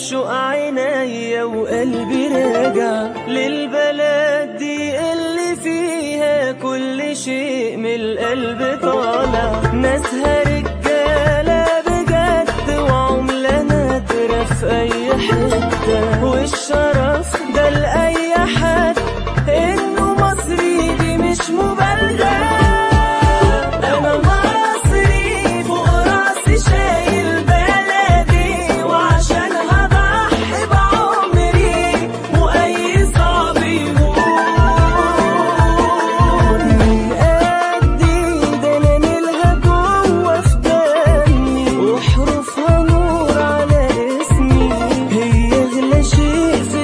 بشوق عينيا وقلبي راجع للبلد دي اللي فيها كل شيء من القلب طالع. ناسها رجالة بجد وعملة نادرة في أي حتة، والشرف ده لأي حد إنه مصري دي مش مبالغة. أنا مصري فوق راسي شايل بلدي، وعشانها ضحي بعمري وأي صعب يهون من قدي. ده أنا نيلها جوا في دمي وحروفها نور على اسمي، هي أغلى شيء في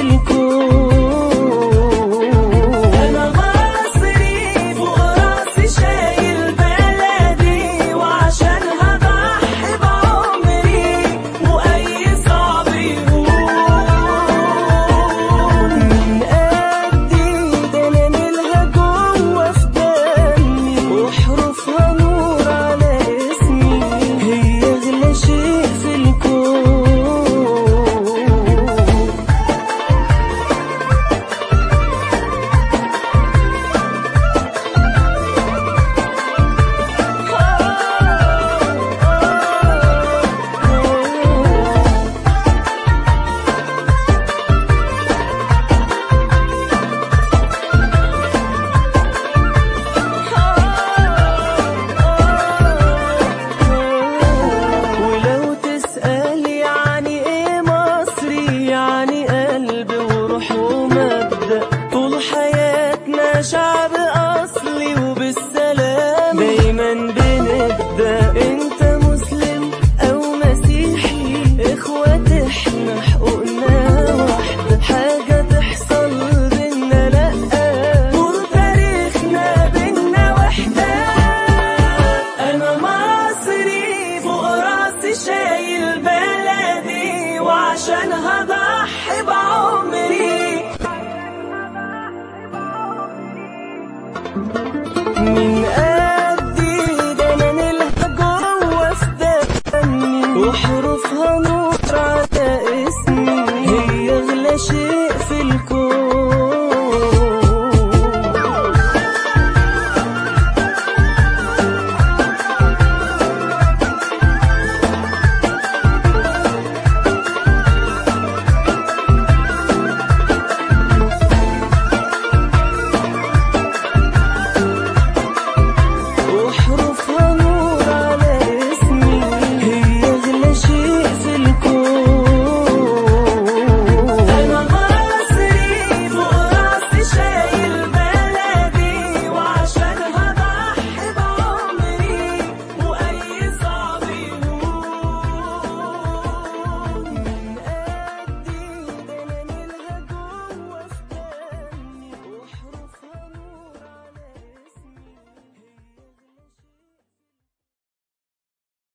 الكون. أنا مصري فوق راسي شايل بلدي، وعشانها ضحي بعمري وأي صعب يهون من قدي. ده أنا نيلها جوا في دمي وحروفها نور على اسمي، هي أغلى شيء في الكون. ولو تسأل يعني ايه مصري، يعني قلب وروح ومبدأ. طول حياتنا شعب أصلي وبالسلام دايما بنبدأ. انت مسلم أو مسيحي اخوات احنا حقوقنا واحدة، حاجة تحصل بينا لأ طول تاريخنا بينا وحدة. أنا مصري فوق راسي شايل بلدي، وعشانها ضحي